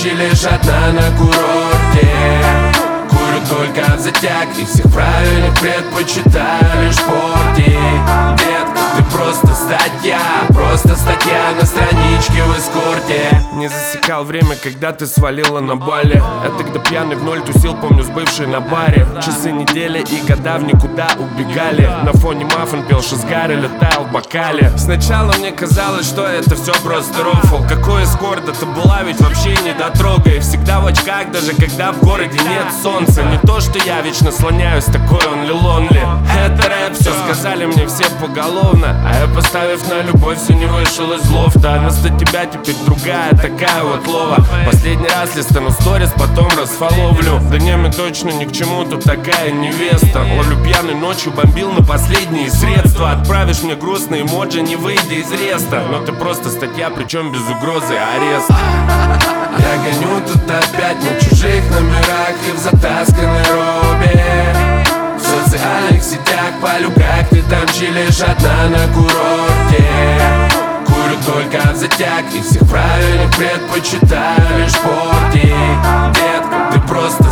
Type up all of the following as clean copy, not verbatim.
чилишь одна на курорте. Курю только в затяг и всех правильных предпочитаю лишь портить. Детка, ты просто статья на страничке в эскорте. Не засекал время, когда ты свалила на Бали. Я тогда пьяный в ноль тусил, помню, с бывшей на баре. Часы, недели и года в никуда убегали. На фоне маффин пел шизгар или таял в бокале. Сначала мне казалось, что это все просто рофл. Какой эскорт, это была ведь вообще не дотрога. И всегда в очках, даже когда в городе нет солнца. Не то, что я вечно слоняюсь, такой он лилонли. Это рэп, все сказали мне все поголовно. А я, поставив на любовь, все не вышел из лофта. Вместо тебя теперь другая, такая вот лова. Последний раз листану сторис, потом расфоловлю. Да не, мне точно ни к чему, тут такая невеста. Ловлю пьяной ночью, бомбил на последние средства. Отправишь мне грустные эмоджи, не выйдя из реста. Но ты просто статья, причем без угрозы ареста. Я гоню тут опять на чужих номерах и в затасканной робе. В социальных сетях полю, как ты там чилишь одна на курорте. Курю только в затяг и всех правильных предпочитаю лишь портить. Детка, ты просто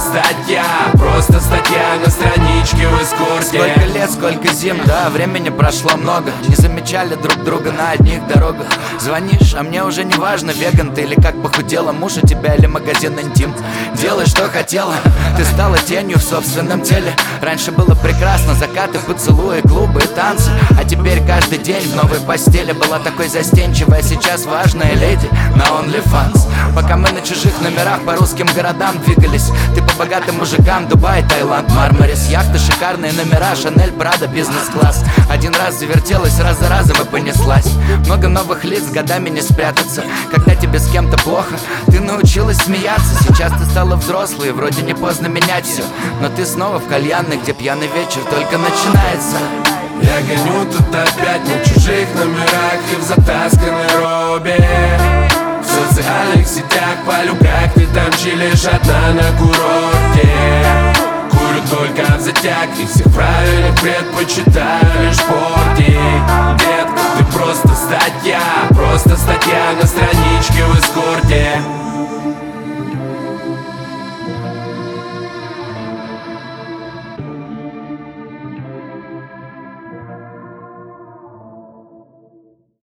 статья на страничке в эскорте. Сколько лет, сколько зим, да, времени прошло много. Не замечали друг друга на одних дорогах. Звонишь, а мне уже не важно, веган ты или как похудела, муж у тебя или магазин интим. Делай, что хотела, ты стала тенью в собственном теле. Раньше было прекрасно, закаты, поцелуи, клубы и танцы. А теперь каждый день в новой постели. Была такой застенчивая, сейчас важная леди на OnlyFans. Пока мы на чужих номерах по русским городам двигались, ты по богатым мужикам, Дубай, Таиланд, Мармарис. Яхты, шикарные номера, Шанель, Прада, бизнес-класс. Один раз завертелась, раз за разом и понеслась. Много новых лиц, годами не спрятаться. Когда тебе с кем-то плохо, ты научилась смеяться. Сейчас ты стала взрослой, вроде не поздно менять все. Но ты снова в кальянной, где пьяный вечер только начинается. Я гоню тут опять на чужих номерах и в затасканной робе. В социальных сетях полю, как ты там чилишь одна на курорте. Курю только в затяг и всех правильных предпочитаю лишь портить. Детка,